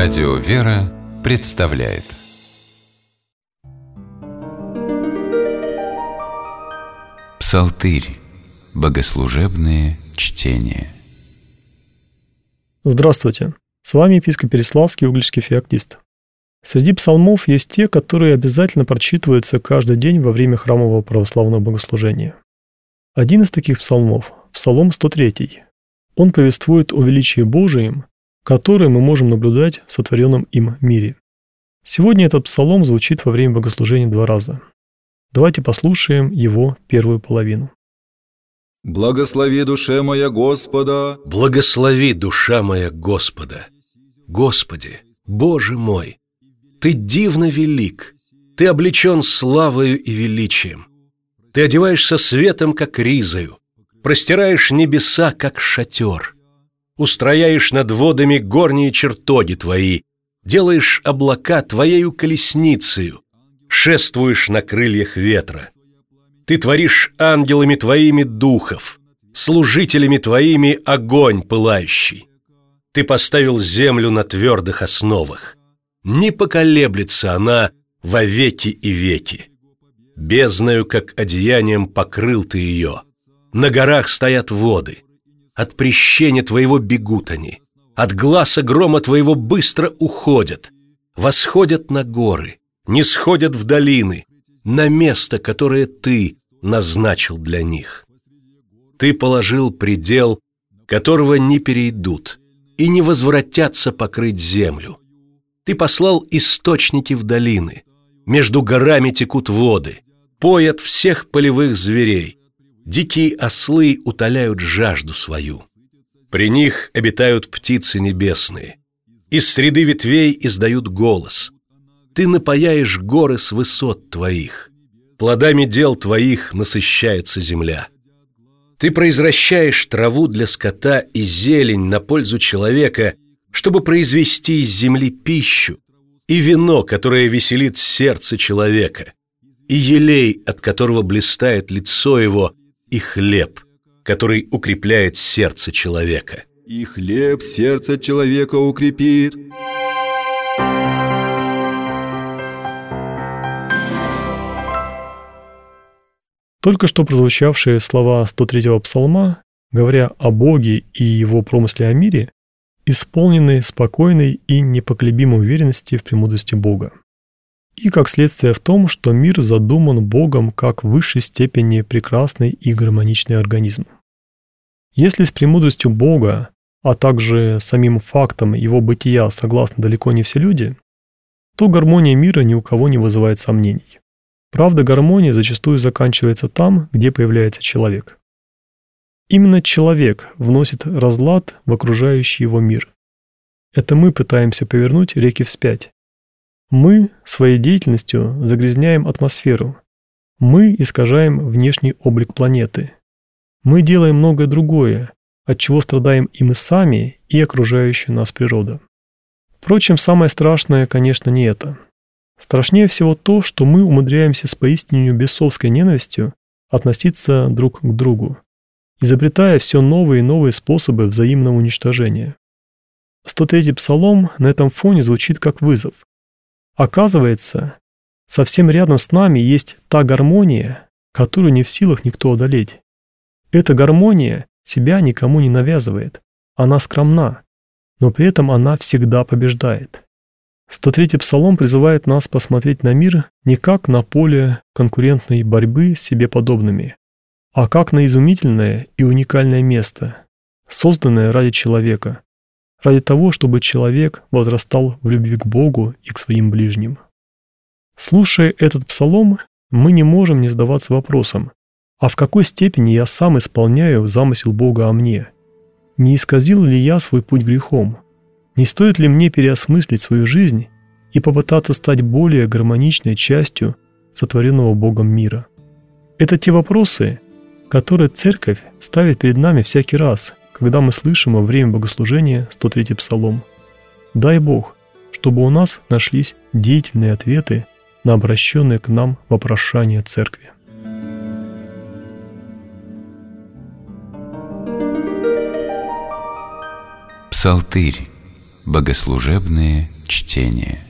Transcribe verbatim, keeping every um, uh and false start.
Радио «Вера» представляет Псалтырь. Богослужебные чтения. Здравствуйте! С вами епископ Переславский, угличский феоктист. Среди псалмов есть те, которые обязательно прочитываются каждый день во время храмового православного богослужения. Один из таких псалмов – Псалом сто три. Он повествует о величии Божием, которое мы можем наблюдать в сотворенном им мире. Сегодня этот псалом звучит во время богослужения два раза. Давайте послушаем его первую половину. «Благослови, душе моя, Господа! Благослови, душа моя, Господа! Господи, Боже мой! Ты дивно велик, Ты облечен славою и величием. Ты одеваешься светом, как ризою, простираешь небеса, как шатер, устрояешь над водами горние чертоги Твои, делаешь облака Твоею колесницею, шествуешь на крыльях ветра. Ты творишь ангелами Твоими духов, служителями Твоими огонь пылающий. Ты поставил землю на твердых основах. Не поколеблется она во веки и веки. Бездною, как одеянием, покрыл Ты ее. На горах стоят воды. От прещения Твоего бегут они. От гласа грома Твоего быстро уходят. Восходят на горы, не сходят в долины, на место, которое Ты назначил для них. Ты положил предел, которого не перейдут, и не возвратятся покрыть землю. Ты послал источники в долины, между горами текут воды, поят всех полевых зверей, дикие ослы утоляют жажду свою. При них обитают птицы небесные, из среды ветвей издают голос. Ты напояешь горы с высот Твоих, плодами дел Твоих насыщается земля. Ты произвращаешь траву для скота и зелень на пользу человека, чтобы произвести из земли пищу, и вино, которое веселит сердце человека, и елей, от которого блистает лицо его, и хлеб, который укрепляет сердце человека. И хлеб сердце человека укрепит». Только что прозвучавшие слова сто третьего псалма, говоря о Боге и Его промысле о мире, исполнены спокойной и непоколебимой уверенности в премудрости Бога. И как следствие в том, что мир задуман Богом как в высшей степени прекрасный и гармоничный организм. Если с премудростью Бога, а также самим фактом Его бытия согласны далеко не все люди, то гармония мира ни у кого не вызывает сомнений. Правда, гармония зачастую заканчивается там, где появляется человек. Именно человек вносит разлад в окружающий его мир. Это мы пытаемся повернуть реки вспять. Мы своей деятельностью загрязняем атмосферу. Мы искажаем внешний облик планеты. Мы делаем многое другое, от чего страдаем и мы сами, и окружающая нас природа. Впрочем, самое страшное, конечно, не это. Страшнее всего то, что мы умудряемся с поистине бесовской ненавистью относиться друг к другу, изобретая все новые и новые способы взаимного уничтожения. сто третий псалом на этом фоне звучит как вызов. Оказывается, совсем рядом с нами есть та гармония, которую не в силах никто одолеть. Эта гармония себя никому не навязывает, она скромна, но при этом она всегда побеждает. сто третий псалом призывает нас посмотреть на мир не как на поле конкурентной борьбы с себе подобными, а как на изумительное и уникальное место, созданное ради человека, ради того, чтобы человек возрастал в любви к Богу и к своим ближним. Слушая этот псалом, мы не можем не задаваться вопросом, а в какой степени я сам исполняю замысел Бога о мне? Не исказил ли я свой путь грехом? Не стоит ли мне переосмыслить свою жизнь и попытаться стать более гармоничной частью сотворенного Богом мира? Это те вопросы, которые Церковь ставит перед нами всякий раз, когда мы слышим во время богослужения сто третий псалом. Дай Бог, чтобы у нас нашлись деятельные ответы на обращенные к нам вопрошания Церкви. Псалтырь. Богослужебные чтение.